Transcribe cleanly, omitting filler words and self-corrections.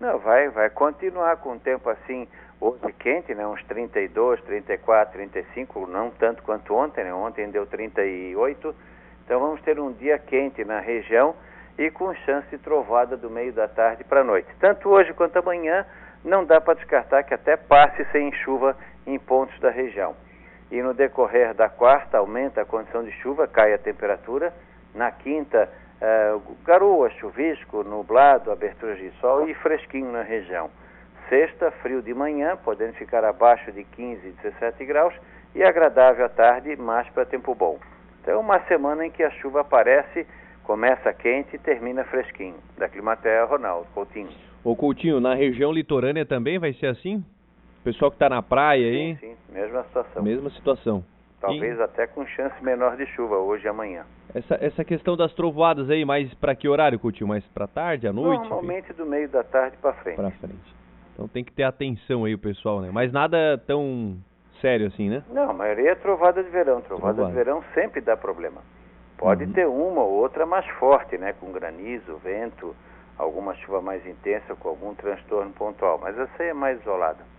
Não, vai continuar com o tempo assim, hoje quente, né? Uns 32, 34, 35, não tanto quanto ontem, né? Ontem deu 38, então vamos ter um dia quente na região e com chance de trovada do meio da tarde para a noite. Tanto hoje quanto amanhã, não dá para descartar que até passe sem chuva em pontos da região. E no decorrer da quarta, aumenta a condição de chuva, cai a temperatura. Na quinta, garoa, chuvisco, nublado, abertura de sol e fresquinho na região. Sexta, frio de manhã, podendo ficar abaixo de 15, 17 graus, e agradável à tarde, mais para tempo bom. Então é uma semana em que a chuva aparece, começa quente e termina fresquinho. Da Climatea, Ronaldo Coutinho. Ô Coutinho, na região litorânea também vai ser assim? O pessoal que está na praia aí? Sim, mesma situação. Mesma situação. Talvez até com chance menor de chuva hoje e amanhã. Essa questão das trovoadas aí, mais para que horário, Coutinho? Mais para tarde, à noite? Normalmente do meio da tarde para frente. Para frente. Então tem que ter atenção aí o pessoal, né? Mas nada tão sério assim, né? Não, a maioria é trovada de verão. Trovada de verão sempre dá problema. Pode ter uma ou outra mais forte, né? Com granizo, vento, alguma chuva mais intensa, com algum transtorno pontual. Mas essa aí é mais isolada.